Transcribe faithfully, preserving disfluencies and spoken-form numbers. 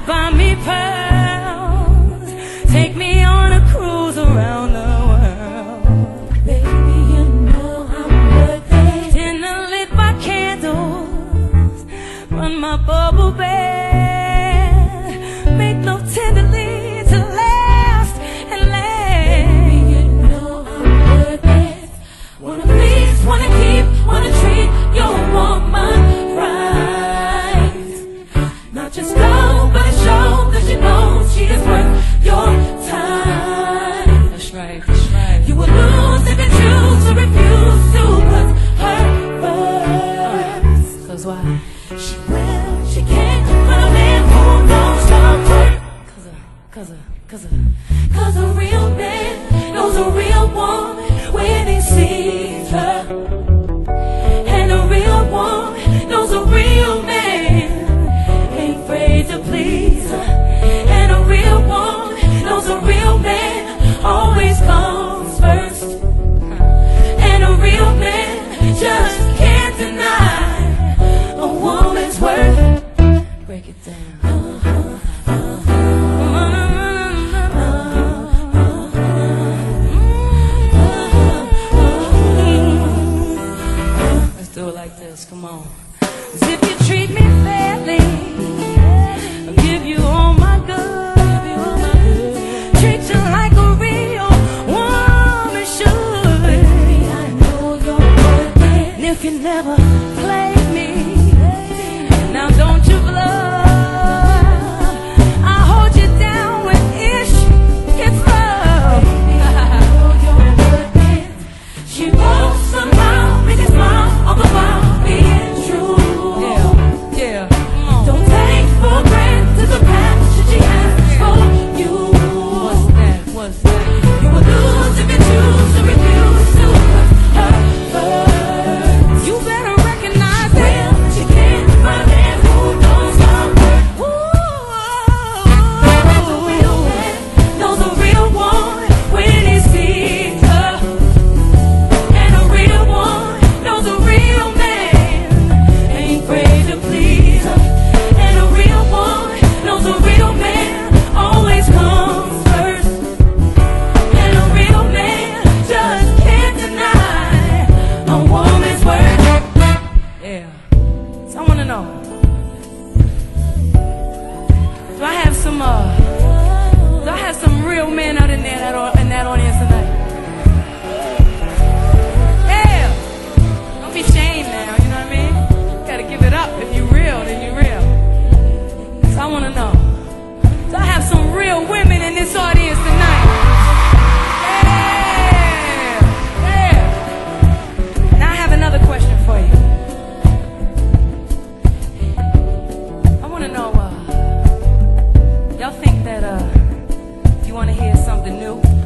buy me pearls, take me on a cruise around the world. Baby, you know I'm worth it. Dinner lit by candles, run my bubble bed, make love tenderly to last and last. Baby, you know I'm worth it. Wanna please, wanna keep, wanna treat your woman right. Not just love, but a show, cause you know she is worth your time. That's right, that's right. You would lose if you choose to refuse to put her first. Cause why? She will, she can't, but a man who knows her worth. Cause a, cause a, cause a, cause a real man knows a real woman when he sees her. And a real woman knows a real man ain't afraid to please her. And a real woman knows a real man always comes first. And a real man just can't deny a woman's worth. Break it down. Let's do it like this, come on. 'Cause if you treat me fairly, I'll give you all my good, treat you like a real woman should. Baby, I know you're worth it. And if you never play me, now don't you bluff. I hold you down when ish gets rough. Baby, I know you're worth it. She won't somehow make a smile all the while being true. Yeah, yeah. Don't take for granted the passion she has for you. What's that? What's that? You will lose if you choose to refuse to put her first. You better recognize that. Well, she can't find a man who knows her worth. Ooh, a real man knows a real woman when he sees her. And a real woman knows a real man ain't afraid to please her. And a real woman knows a real man always comes first. And a real man just can't deny a woman's worth. Yeah. So I wanna know, do I have some uh do I have some real men out in there that are in that audience tonight? Yeah. Don't be ashamed now, you know what I mean? Gotta give it up. If you real, then you real. So I wanna know, do I have some real women in this audience tonight? Yeah. Yeah. Now I have another question for you. I wanna know, uh, y'all think that uh you wanna hear something new?